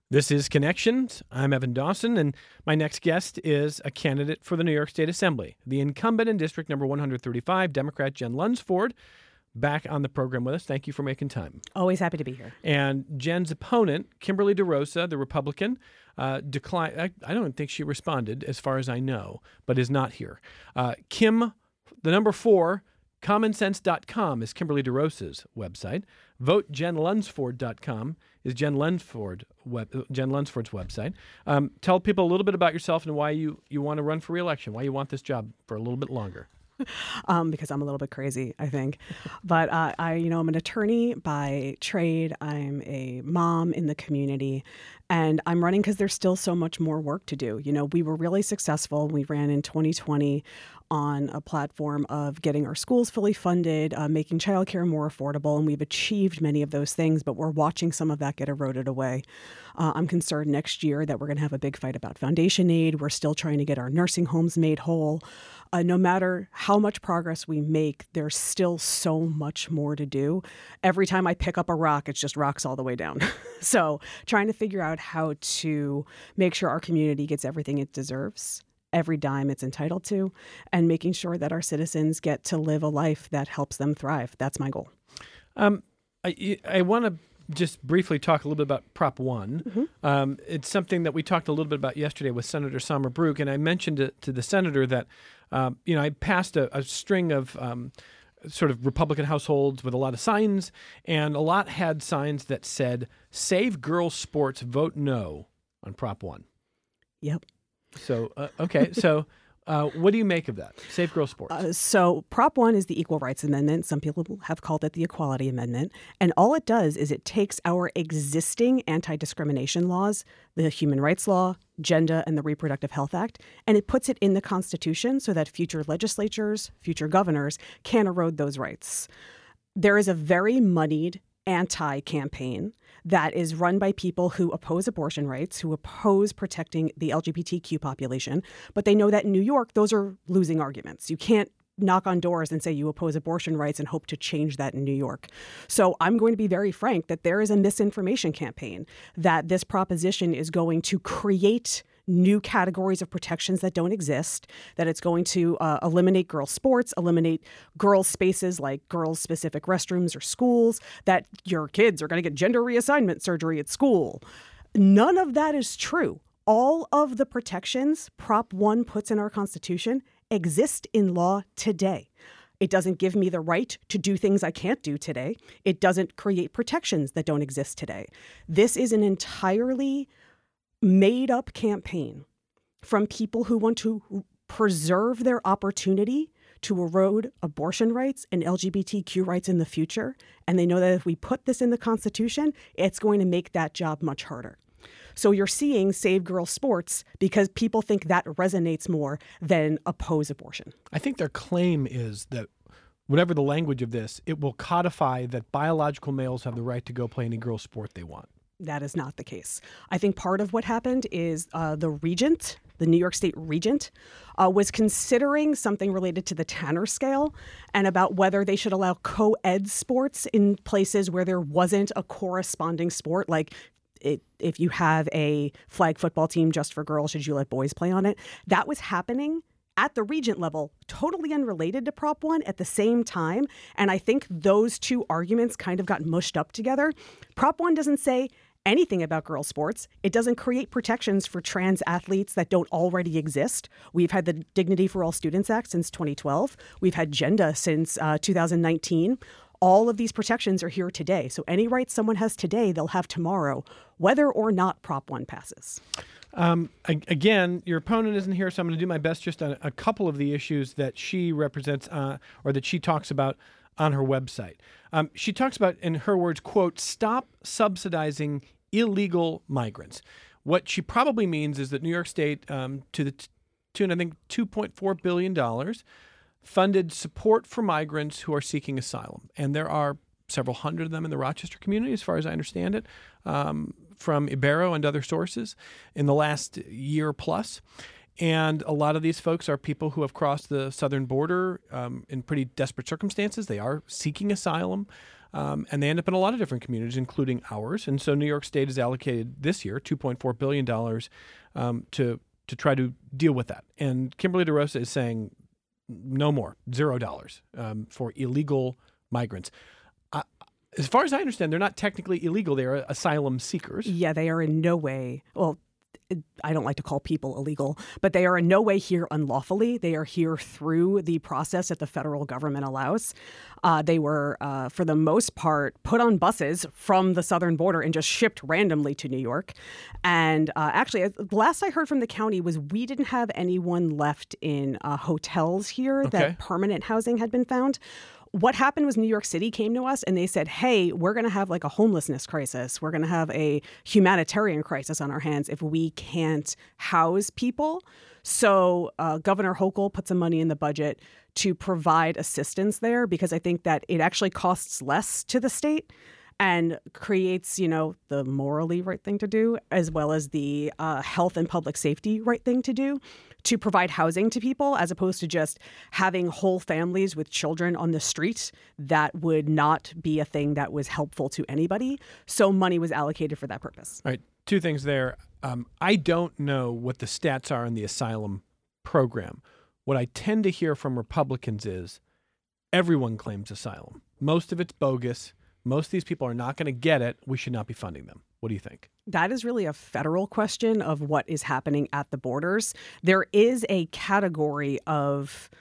This is Connections. I'm Evan Dawson, and my next guest is a candidate for the New York State Assembly, the incumbent in District Number 135, Democrat Jen Lunsford, back on the program with us. Thank you for making time. Always happy to be here. And Jen's opponent, Kimberly DeRosa, the Republican, declined. I don't think she responded, as far as I know, but is not here. Kim, the number 4, commonsense.com is Kimberly DeRosa's website. VoteJenLunsford.com is Jen Lunsford's website. Tell people a little bit about yourself and why you want to run for re-election, why you want this job for a little bit longer. Because I'm a little bit crazy, I think. But I'm an attorney by trade. I'm a mom in the community, and I'm running because there's still so much more work to do. You know, we were really successful. We ran in 2020 on a platform of getting our schools fully funded, making childcare more affordable, and we've achieved many of those things, but we're watching some of that get eroded away. I'm concerned next year that we're going to have a big fight about foundation aid. We're still trying to get our nursing homes made whole. No matter how much progress we make, there's still so much more to do. Every time I pick up a rock, it's just rocks all the way down. So trying to figure out how to make sure our community gets everything it deserves, every dime it's entitled to, and making sure that our citizens get to live a life that helps them thrive. That's my goal. I want to just briefly talk a little bit about Prop 1. Mm-hmm. It's something that we talked a little bit about yesterday with Senator Sommer Brook, and I mentioned it to the senator that I passed a string of sort of Republican households with a lot of signs, and a lot had signs that said, "Save girls' sports, vote no" on Prop 1. Yep. So, okay. So what do you make of that? Save girls' sports. So Prop 1 is the Equal Rights Amendment. Some people have called it the Equality Amendment. And all it does is it takes our existing anti-discrimination laws, the Human Rights Law, Gender, and the Reproductive Health Act, and it puts it in the Constitution so that future legislatures, future governors can erode those rights. There is a very muddied anti-campaign that is run by people who oppose abortion rights, who oppose protecting the LGBTQ population, but they know that in New York, those are losing arguments. You can't knock on doors and say you oppose abortion rights and hope to change that in New York. So I'm going to be very frank that there is a misinformation campaign that this proposition is going to create new categories of protections that don't exist, that it's going to eliminate girls' sports, eliminate girls' spaces like girls-specific restrooms or schools, that your kids are going to get gender reassignment surgery at school. None of that is true. All of the protections Prop 1 puts in our Constitution exist in law today. It doesn't give me the right to do things I can't do today. It doesn't create protections that don't exist today. This is an entirely made-up campaign from people who want to preserve their opportunity to erode abortion rights and LGBTQ rights in the future. And they know that if we put this in the Constitution, it's going to make that job much harder. So you're seeing Save Girls Sports because people think that resonates more than oppose abortion. I think their claim is that whatever the language of this, it will codify that biological males have the right to go play any girls' sport they want. That is not the case. I think part of what happened is the regent, the New York State regent, was considering something related to the Tanner scale and about whether they should allow co-ed sports in places where there wasn't a corresponding sport. Like if you have a flag football team just for girls, should you let boys play on it? That was happening at the regent level, totally unrelated to Prop 1 at the same time. And I think those two arguments kind of got mushed up together. Prop 1 doesn't say anything about girls' sports. It doesn't create protections for trans athletes that don't already exist. We've had the Dignity for All Students Act since 2012. We've had GENDA since 2019. All of these protections are here today. So any rights someone has today, they'll have tomorrow, whether or not Prop 1 passes. Again, your opponent isn't here, so I'm going to do my best just on a couple of the issues that she represents or that she talks about on her website. She talks about, in her words, quote, "stop subsidizing illegal migrants." What she probably means is that New York State, to the tune, I think, $2.4 billion, funded support for migrants who are seeking asylum. And there are several hundred of them in the Rochester community, as far as I understand it, from Ibero and other sources in the last year plus. And a lot of these folks are people who have crossed the southern border in pretty desperate circumstances. They are seeking asylum, and they end up in a lot of different communities, including ours. And so New York State has allocated this year $2.4 billion to try to deal with that. And Kimberly DeRosa is saying no more, $0 for illegal migrants. As far as I understand, they're not technically illegal. They are asylum seekers. Yeah, they are in no way, well, I don't like to call people illegal, but they are in no way here unlawfully. They are here through the process that the federal government allows. They were, for the most part, put on buses from the southern border and just shipped randomly to New York. And actually, the last I heard from the county was we didn't have anyone left in hotels here, that permanent housing had been found. What happened was New York City came to us and they said, hey, we're going to have like a homelessness crisis. We're going to have a humanitarian crisis on our hands if we can't house people. So Governor Hochul put some money in the budget to provide assistance there, because I think that it actually costs less to the state and creates, the morally right thing to do, as well as the health and public safety right thing to do, to provide housing to people, as opposed to just having whole families with children on the street. That would not be a thing that was helpful to anybody. So money was allocated for that purpose. All right. Two things there. I don't know what the stats are in the asylum program. What I tend to hear from Republicans is everyone claims asylum. Most of it's bogus. Most of these people are not going to get it. We should not be funding them. What do you think? That is really a federal question of what is happening at the borders. There is a category of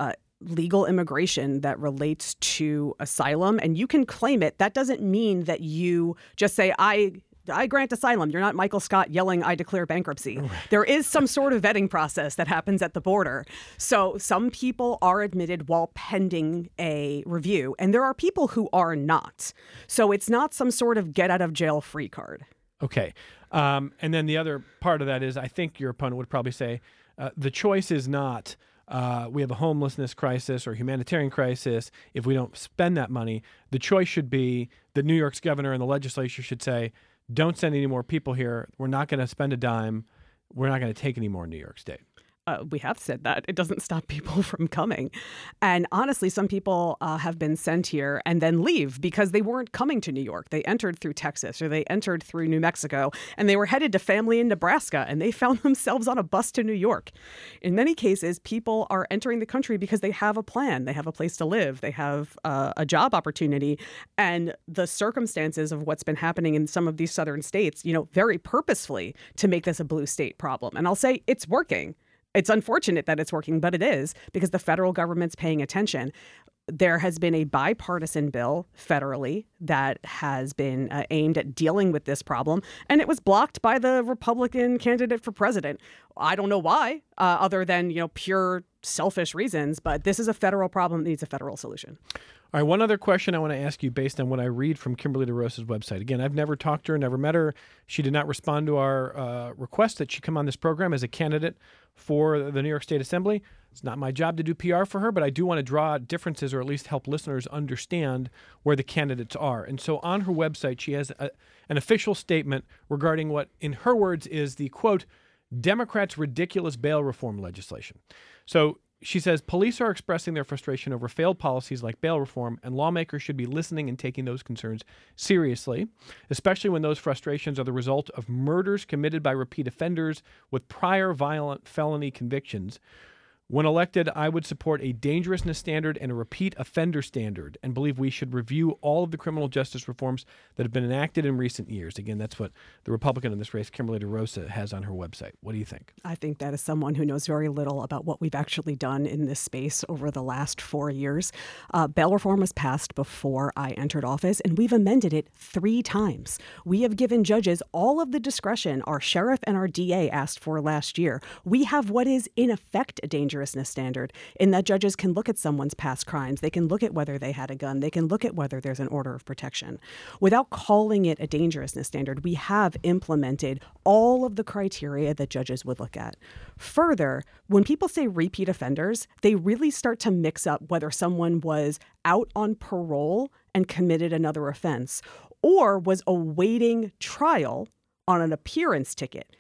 legal immigration that relates to asylum, and you can claim it. That doesn't mean that you just say, I grant asylum. You're not Michael Scott yelling, I declare bankruptcy. Right. There is some sort of vetting process that happens at the border. So some people are admitted while pending a review, and there are people who are not. So it's not some sort of get out of jail free card. Okay. And then the other part of that is, I think your opponent would probably say the choice is not we have a homelessness crisis or humanitarian crisis. If we don't spend that money, the choice should be that New York's governor and the legislature should say, don't send any more people here. We're not going to spend a dime. We're not going to take any more in New York State. We have said that. It doesn't stop people from coming. And honestly, some people have been sent here and then leave because they weren't coming to New York. They entered through Texas or they entered through New Mexico, and they were headed to family in Nebraska, and they found themselves on a bus to New York. In many cases, people are entering the country because they have a plan. They have a place to live. They have a job opportunity. And the circumstances of what's been happening in some of these southern states, very purposefully to make this a blue state problem. And I'll say it's working. It's unfortunate that it's working, but it is, because the federal government's paying attention. There has been a bipartisan bill federally that has been aimed at dealing with this problem, and it was blocked by the Republican candidate for president. I don't know why, other than pure selfish reasons, but this is a federal problem that needs a federal solution. All right, one other question I want to ask you based on what I read from Kimberly DeRosa's website. Again, I've never talked to her, never met her. She did not respond to our request that she come on this program as a candidate for the New York State Assembly. It's not my job to do PR for her, but I do want to draw differences or at least help listeners understand where the candidates are. And so on her website, she has an official statement regarding what, in her words, is the, quote, Democrats' ridiculous bail reform legislation. So she says police are expressing their frustration over failed policies like bail reform, and lawmakers should be listening and taking those concerns seriously, especially when those frustrations are the result of murders committed by repeat offenders with prior violent felony convictions. When elected, I would support a dangerousness standard and a repeat offender standard and believe we should review all of the criminal justice reforms that have been enacted in recent years. Again, that's what the Republican in this race, Kimberly DeRosa, has on her website. What do you think? I think that is someone who knows very little about what we've actually done in this space over the last 4 years. Bail reform was passed before I entered office, and we've amended it 3 times. We have given judges all of the discretion our sheriff and our DA asked for last year. We have what is, in effect, a dangerousness standard, in that judges can look at someone's past crimes. They can look at whether they had a gun. They can look at whether there's an order of protection. Without calling it a dangerousness standard, we have implemented all of the criteria that judges would look at. Further, when people say repeat offenders, they really start to mix up whether someone was out on parole and committed another offense or was awaiting trial on an appearance ticket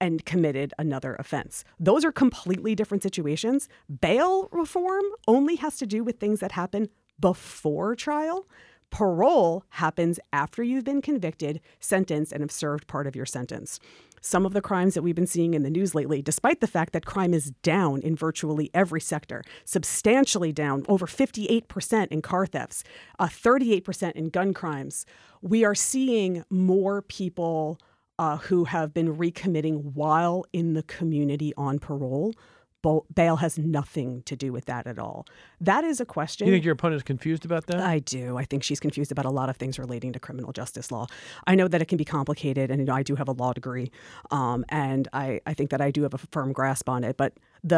and committed another offense. Those are completely different situations. Bail reform only has to do with things that happen before trial. Parole happens after you've been convicted, sentenced, and have served part of your sentence. Some of the crimes that we've been seeing in the news lately, despite the fact that crime is down in virtually every sector, substantially down, over 58% in car thefts, 38% in gun crimes, we are seeing more people who have been recommitting while in the community on parole. Bail has nothing to do with that at all. That is a question. You think your opponent is confused about that? I do. I think she's confused about a lot of things relating to criminal justice law. I know that it can be complicated, and I do have a law degree, and I think that I do have a firm grasp on it. But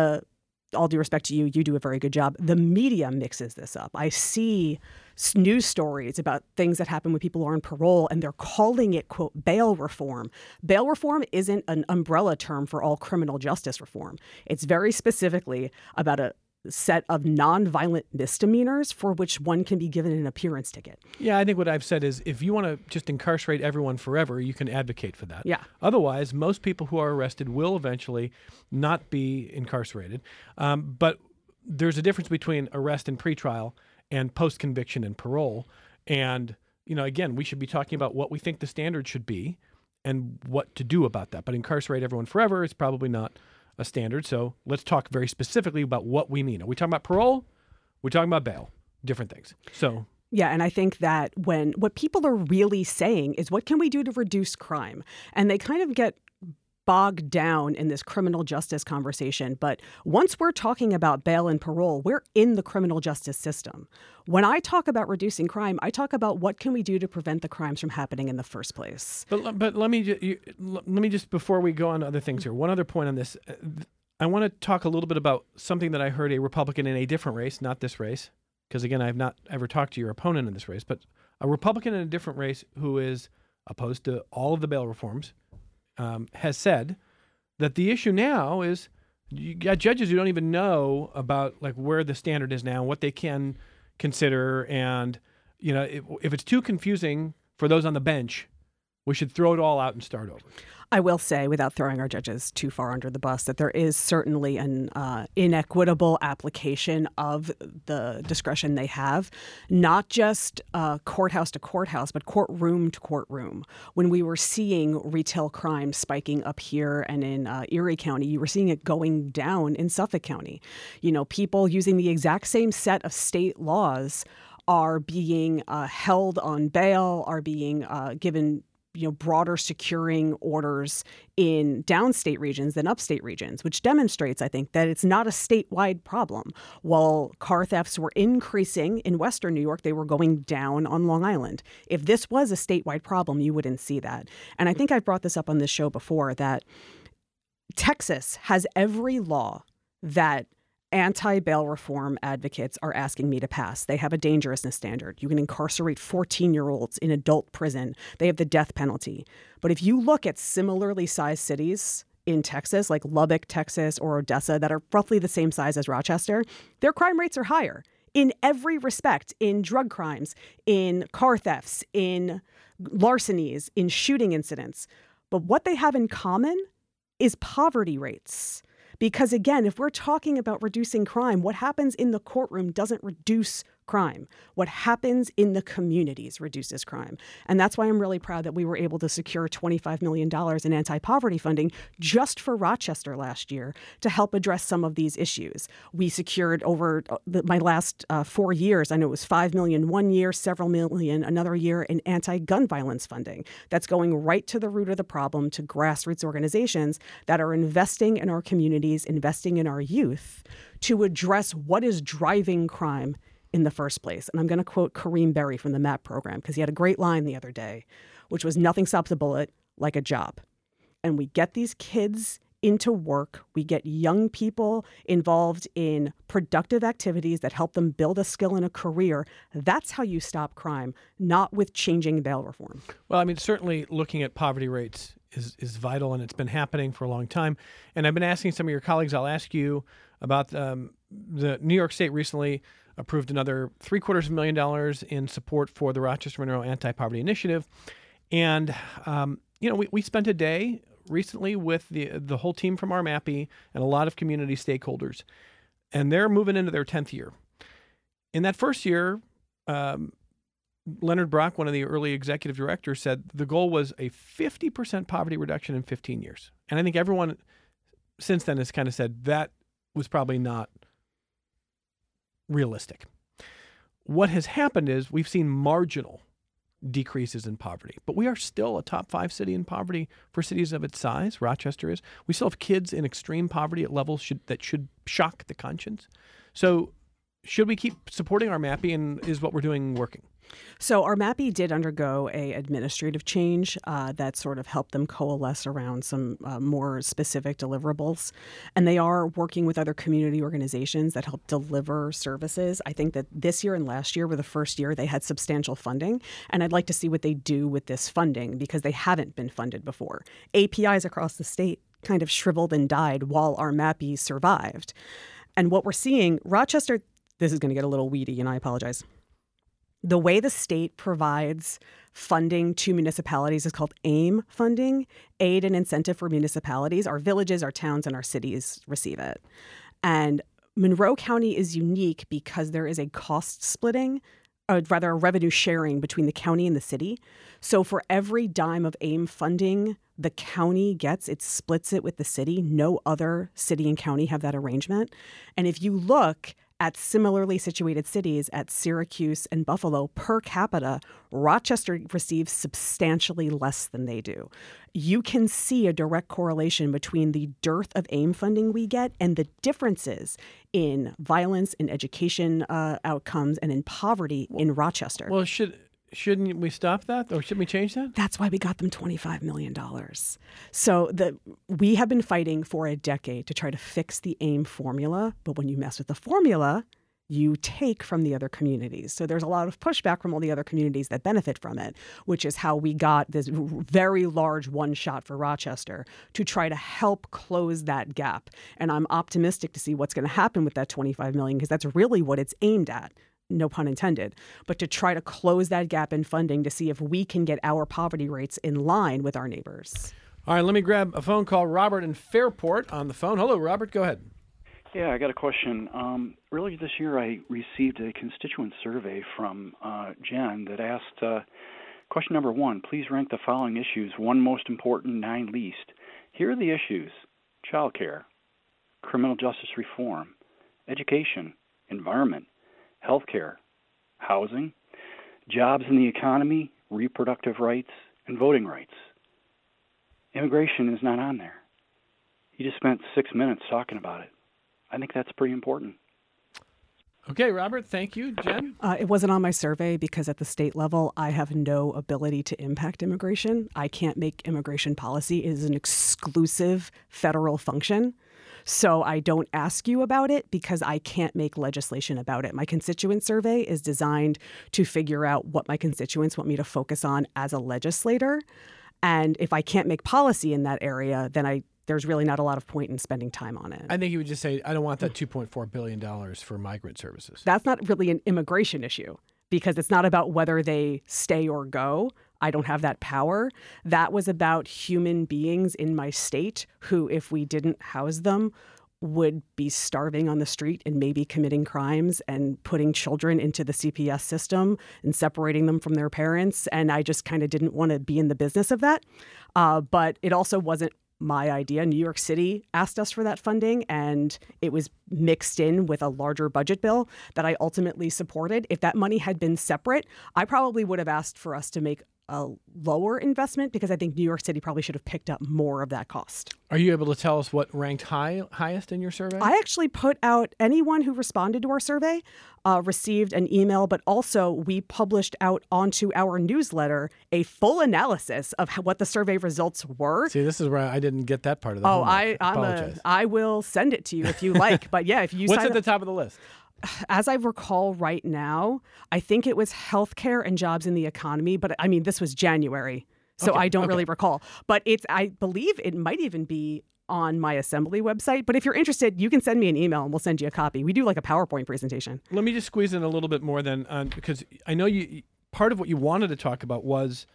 all due respect to you, you do a very good job. The media mixes this up. I see news stories about things that happen when people are on parole, and they're calling it, quote, bail reform. Bail reform isn't an umbrella term for all criminal justice reform. It's very specifically about a set of nonviolent misdemeanors for which one can be given an appearance ticket. Yeah, I think what I've said is if you want to just incarcerate everyone forever, you can advocate for that. Yeah. Otherwise, most people who are arrested will eventually not be incarcerated. But there's a difference between arrest and pretrial and post-conviction and parole. And, again, we should be talking about what we think the standard should be and what to do about that. But incarcerate everyone forever is probably not a standard. So let's talk very specifically about what we mean. Are we talking about parole? We're talking about bail. Different things. So yeah, and I think that what people are really saying is, what can we do to reduce crime? And they kind of get bogged down in this criminal justice conversation. But once we're talking about bail and parole, we're in the criminal justice system. When I talk about reducing crime, I talk about what can we do to prevent the crimes from happening in the first place. But let me just, before we go on to other things here, one other point on this. I want to talk a little bit about something that I heard a Republican in a different race, not this race, because again, I have not ever talked to your opponent in this race, but a Republican in a different race who is opposed to all of the bail reforms, has said that the issue now is you got judges who don't even know about where the standard is now, what they can consider, and if it's too confusing for those on the bench, we should throw it all out and start over. I will say, without throwing our judges too far under the bus, that there is certainly an inequitable application of the discretion they have, not just courthouse to courthouse, but courtroom to courtroom. When we were seeing retail crime spiking up here and in Erie County, you were seeing it going down in Suffolk County. People using the exact same set of state laws are being held on bail, are being given broader securing orders in downstate regions than upstate regions, which demonstrates, I think, that it's not a statewide problem. While car thefts were increasing in Western New York, they were going down on Long Island. If this was a statewide problem, you wouldn't see that. And I think I've brought this up on this show before, that Texas has every law that anti-bail reform advocates are asking me to pass. They have a dangerousness standard. You can incarcerate 14-year-olds in adult prison. They have the death penalty. But if you look at similarly sized cities in Texas, like Lubbock, Texas, or Odessa, that are roughly the same size as Rochester, their crime rates are higher in every respect, in drug crimes, in car thefts, in larcenies, in shooting incidents. But what they have in common is poverty rates. Because again, if we're talking about reducing crime, what happens in the courtroom doesn't reduce crime. What happens in the communities reduces crime. And that's why I'm really proud that we were able to secure $25 million in anti-poverty funding just for Rochester last year to help address some of these issues. We secured over my last 4 years, I know it was $5 million one year, several million another year, in anti-gun violence funding. That's going right to the root of the problem, to grassroots organizations that are investing in our communities, investing in our youth to address what is driving crime in the first place. And I'm going to quote Kareem Berry from the MAP program, because he had a great line the other day, which was, "Nothing stops a bullet like a job." And we get these kids into work. We get young people involved in productive activities that help them build a skill and a career. That's how you stop crime, not with changing bail reform. Well, I mean, certainly looking at poverty rates is vital, and it's been happening for a long time. And I've been asking some of your colleagues, I'll ask you about the New York State recently approved another $750,000 in support for the Rochester Monroe Anti-Poverty Initiative. And, we spent a day recently with the whole team from RMAPI and a lot of community stakeholders, and they're moving into their 10th year. In that first year, Leonard Brock, one of the early executive directors, said the goal was a 50% poverty reduction in 15 years. And I think everyone since then has kind of said that was probably not realistic. What has happened is we've seen marginal decreases in poverty, but we are still a top 5 city in poverty for cities of its size. Rochester is. We still have kids in extreme poverty at levels that should shock the conscience. So should we keep supporting RMAPI, and is what we're doing working? So RMAPI did undergo a administrative change that sort of helped them coalesce around some more specific deliverables. And they are working with other community organizations that help deliver services. I think that this year and last year were the first year they had substantial funding. And I'd like to see what they do with this funding because they haven't been funded before. APIs across the state kind of shriveled and died while RMAPI survived. And what we're seeing, Rochester, this is going to get a little weedy and I apologize. The way the state provides funding to municipalities is called AIM funding, aid and incentive for municipalities. Our villages, our towns, and our cities receive it. And Monroe County is unique because there is a cost splitting, or rather a revenue sharing between the county and the city. So for every dime of AIM funding the county gets, it splits it with the city. No other city and county have that arrangement. And if you look at similarly situated cities at Syracuse and Buffalo, per capita, Rochester receives substantially less than they do. You can see a direct correlation between the dearth of AIM funding we get and the differences in violence, in education outcomes, and in poverty in Rochester. Well, shouldn't we stop that, or shouldn't we change that? That's why we got them $25 million. So we have been fighting for a decade to try to fix the AIM formula, but when you mess with the formula, you take from the other communities. So there's a lot of pushback from all the other communities that benefit from it, which is how we got this very large one shot for Rochester to try to help close that gap. And I'm optimistic to see what's going to happen with that $25 million because that's really what it's aimed at. No pun intended, but to try to close that gap in funding to see if we can get our poverty rates in line with our neighbors. All right, let me grab a phone call. Robert in Fairport on the phone. Hello, Robert. Go ahead. Yeah, I got a question. Earlier this year, I received a constituent survey from Jen that asked, question number 1, please rank the following issues, 1 most important, 9 least. Here are the issues: childcare, criminal justice reform, education, environment, healthcare, housing, jobs in the economy, reproductive rights, and voting rights. Immigration is not on there. You just spent 6 minutes talking about it. I think that's pretty important. Okay, Robert, thank you. Jen? It wasn't on my survey because at the state level, I have no ability to impact immigration. I can't make immigration policy. It is an exclusive federal function. So I don't ask you about it because I can't make legislation about it. My constituent survey is designed to figure out what my constituents want me to focus on as a legislator. And if I can't make policy in that area, then there's really not a lot of point in spending time on it. I think you would just say, I don't want that $2.4 billion for migrant services. That's not really an immigration issue because it's not about whether they stay or go. I don't have that power. That was about human beings in my state who, if we didn't house them, would be starving on the street and maybe committing crimes and putting children into the CPS system and separating them from their parents. And I just kind of didn't want to be in the business of that. But it also wasn't my idea. New York City asked us for that funding, and it was mixed in with a larger budget bill that I ultimately supported. If that money had been separate, I probably would have asked for us to make a lower investment because I think New York City probably should have picked up more of that cost. Are you able to tell us what ranked highest in your survey? I actually put out anyone who responded to our survey received an email, but also we published out onto our newsletter a full analysis of what the survey results were. See, this is where I didn't get that part of the homework. I will send it to you if you like. But yeah, if you What's at the top of the list? As I recall right now, I think it was healthcare and jobs in the economy. But I mean, this was January, so I don't really recall. But I believe it might even be on my assembly website. But if you're interested, you can send me an email and we'll send you a copy. We do like a PowerPoint presentation. Let me just squeeze in a little bit more then, because I know part of what you wanted to talk about was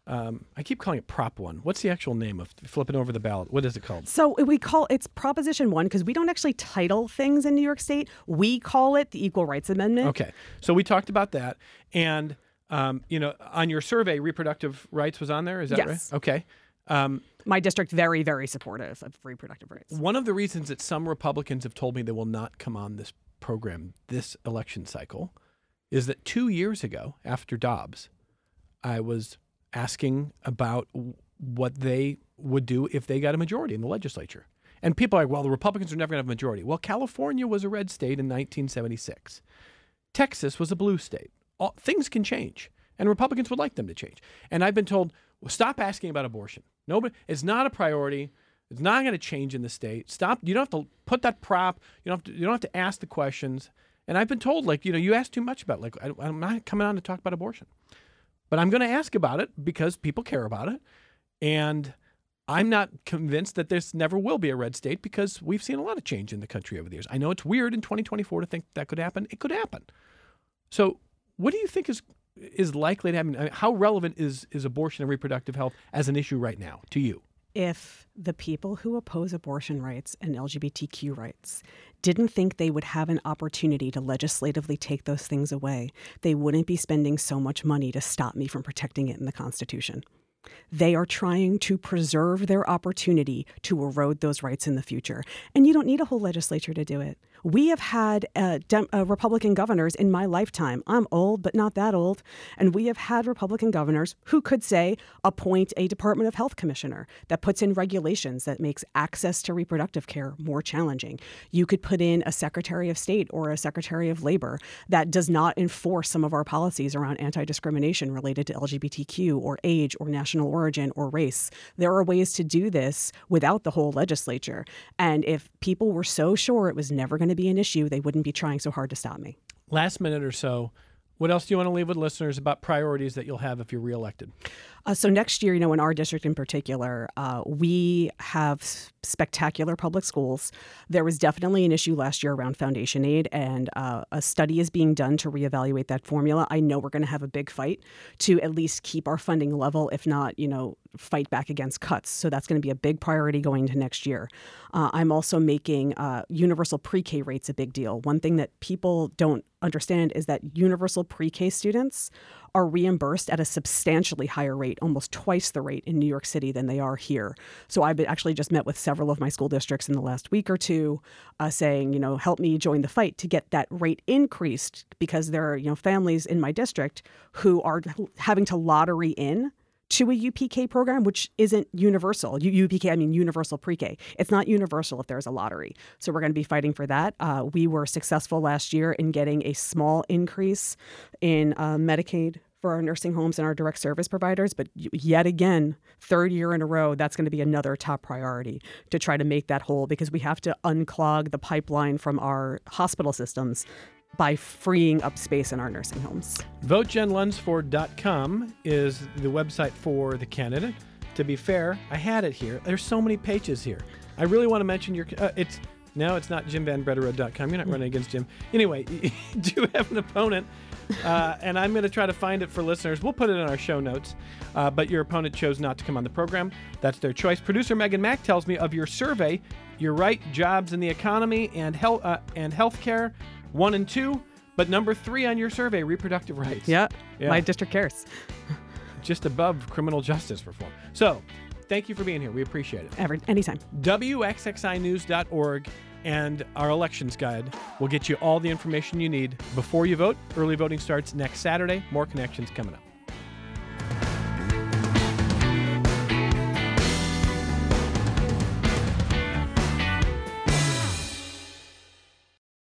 I keep calling it Prop 1. What's the actual name of flipping over the ballot? What is it called? So it's Proposition 1 because we don't actually title things in New York State. We call it the Equal Rights Amendment. Okay. So we talked about that. And, on your survey, reproductive rights was on there. Is that Yes. right? Okay. My district, very, very supportive of reproductive rights. One of the reasons that some Republicans have told me they will not come on this program this election cycle is that 2 years ago, after Dobbs, I was asking about what they would do if they got a majority in the legislature. And people are like, well, the Republicans are never going to have a majority. Well, California was a red state in 1976. Texas was a blue state. Things can change, and Republicans would like them to change. And I've been told, well, stop asking about abortion. It's not a priority. It's not going to change in the state. Stop. You don't have to put that prop. You don't have to ask the questions. And I've been told, you ask too much about it. I'm not coming on to talk about abortion. But I'm going to ask about it because people care about it. And I'm not convinced that this never will be a red state because we've seen a lot of change in the country over the years. I know it's weird in 2024 to think that could happen. It could happen. So what do you think is likely to happen? I mean, how relevant is abortion and reproductive health as an issue right now to you? If the people who oppose abortion rights and LGBTQ rights didn't think they would have an opportunity to legislatively take those things away, they wouldn't be spending so much money to stop me from protecting it in the Constitution. They are trying to preserve their opportunity to erode those rights in the future. And you don't need a whole legislature to do it. We have had Republican governors in my lifetime. I'm old, but not that old. And we have had Republican governors who could say, appoint a Department of Health commissioner that puts in regulations that makes access to reproductive care more challenging. You could put in a Secretary of State or a Secretary of Labor that does not enforce some of our policies around anti-discrimination related to LGBTQ or age or national origin or race. There are ways to do this without the whole legislature. And if people were so sure it was never going to be an issue, they wouldn't be trying so hard to stop me. Last minute or so, what else do you want to leave with listeners about priorities that you'll have if you're reelected? So next year, in our district in particular, we have spectacular public schools. There was definitely an issue last year around foundation aid, and a study is being done to reevaluate that formula. I know we're going to have a big fight to at least keep our funding level, if not, fight back against cuts. So that's going to be a big priority going into next year. I'm also making universal pre-K rates a big deal. One thing that people don't understand is that universal pre-K students are reimbursed at a substantially higher rate, almost twice the rate in New York City than they are here. So I've actually just met with several of my school districts in the last week or two saying, help me join the fight to get that rate increased because there are, families in my district who are having to lottery in to a UPK program, which isn't universal. UPK, I mean universal pre-K. It's not universal if there's a lottery. So we're going to be fighting for that. We were successful last year in getting a small increase in Medicaid for our nursing homes and our direct service providers. But yet again, third year in a row, that's going to be another top priority to try to make that whole because we have to unclog the pipeline from our hospital systems by freeing up space in our nursing homes. VoteJenLunsford.com is the website for the candidate. To be fair, I had it here. There's so many pages here. I really want to mention your... it's not JimVanBrederode.com. You're not running against Jim. Anyway, you do have an opponent, and I'm going to try to find it for listeners. We'll put it in our show notes, but your opponent chose not to come on the program. That's their choice. Producer Megan Mack tells me of your survey, you're right, jobs in the economy and healthcare, 1 and 2, but number 3 on your survey, reproductive rights. Yeah. My district cares. Just above criminal justice reform. So, thank you for being here. We appreciate it. Anytime. WXXInews.org and our elections guide will get you all the information you need before you vote. Early voting starts next Saturday. More connections coming up.